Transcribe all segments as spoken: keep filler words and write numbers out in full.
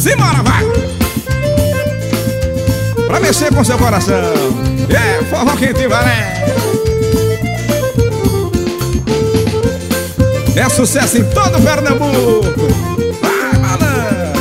Simbora, vai! Pra mexer com seu coração. É, forró quente, valé. É sucesso em todo Pernambuco. Vai, malandro.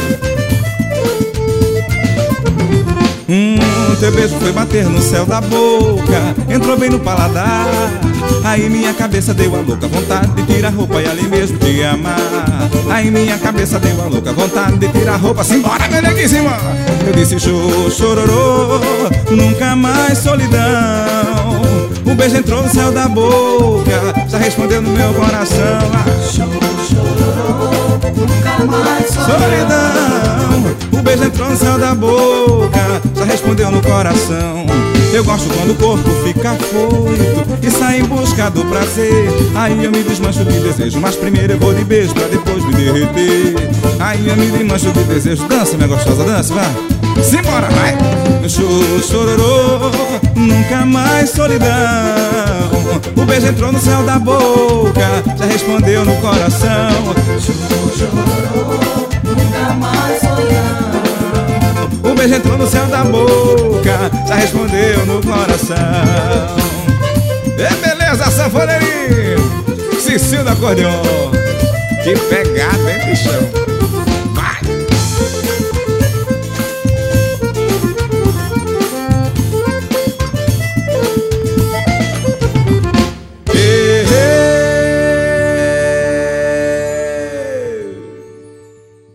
Hum, teu beijo foi bater no céu da boca, entrou bem no paladar. Aí minha cabeça deu a louca vontade de tirar a roupa e ali mesmo te amar. Aí minha cabeça deu a louca vontade de tirar a roupa. Simbora, meu neguíssimo. Eu disse chô, chororô, nunca mais solidão. O beijo entrou no céu da boca, já respondeu no meu coração. Chô, chororô, nunca mais solidão. O beijo entrou no céu da boca, já respondeu no coração. Eu gosto quando o corpo fica foito e sai em busca do prazer. Aí eu me desmancho de desejo, mas primeiro eu vou de beijo pra depois me derreter. Aí eu me desmancho de desejo. Dança, minha gostosa, dança, vai. Simbora, vai. Chô, chororô, nunca mais solidão. O beijo entrou no céu da boca, já respondeu no coração. Chô, chororô, nunca mais solidão. O beijo entrou no céu da boca, já respondeu no coração. É beleza, sanfoneirinho, Cicil do acordeon. Que pegada, hein, bichão?